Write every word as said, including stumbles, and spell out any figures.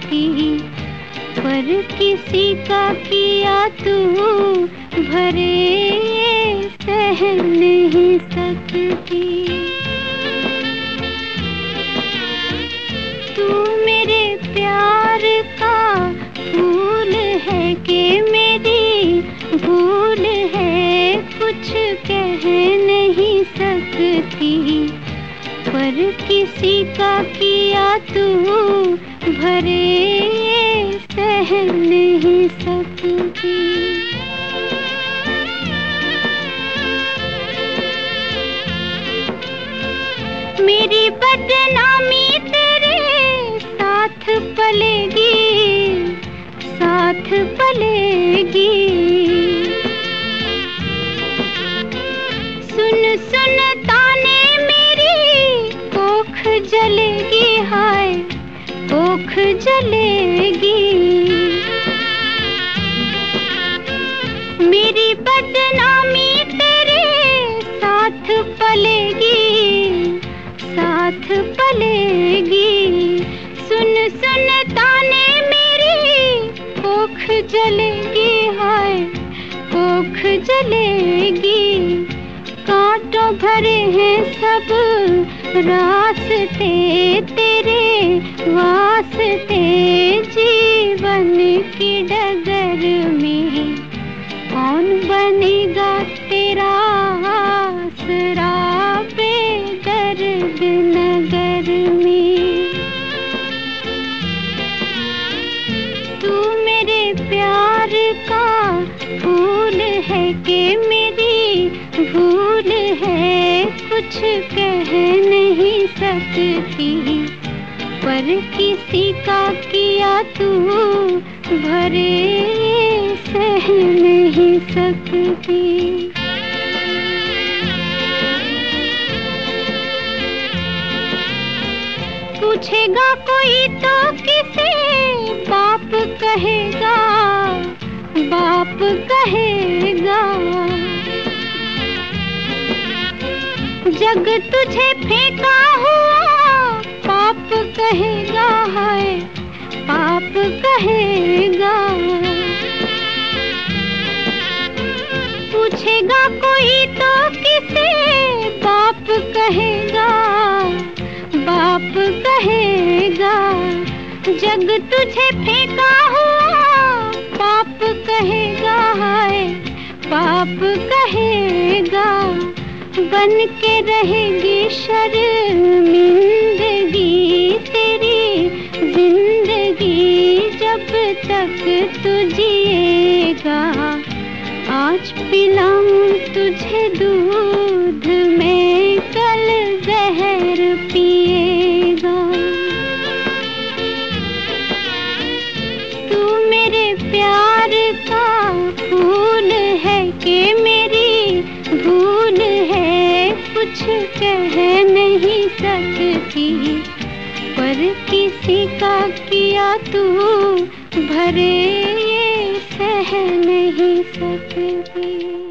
सकती, पर किसी का किया तू भरे सह नहीं सकती। तू मेरे प्यार का फूल है कि मेरी भूल है, कुछ कह नहीं सकती, पर किसी का किया तू भरे सह नहीं सकती। मेरी बदनामी तेरे साथ पलेगी, साथ पलेगी। सुन सुन ताने मेरी कोख जलेगी, हाय कोख जलेगी। मेरी बदनामी तेरे साथ पलेगी, साथ पलेगी। सुन सुन ताने मेरी कोख जलेगी, हाय कोख जलेगी। कांटों भरे हैं सब रास्ते तेरे वास्ते, जीवन की डगर में कौन बनेगा तेरा आसरा बेदर्द नगर में। तू मेरे प्यार का फूल है कि मेरी भूल है, कुछ कह नहीं सकती, पर किसी का किया तू भरे सह नहीं सकती। पूछेगा कोई तो किसे बाप कहेगा, बाप कहेगा। जग तुझे फेंका हुआ पाप कहेगा, हाय पाप कहेगा। पूछेगा कोई तो किसे बाप कहेगा, बाप कहेगा। जग तुझे फेंका हुआ पाप कहेगा, हाय पाप कहेगा। बन के रहेगी शर्मिंदगी तेरी जिंदगी, जब तक तू जिएगा। आज पिलाऊं तुझे दूध में, कल जहर पिएगा। तू मेरे प्यार का फूल है कि मेरी भूल है, कुछ कह नहीं सकती, पर किसी का किया तू भरे सह नहीं सकती।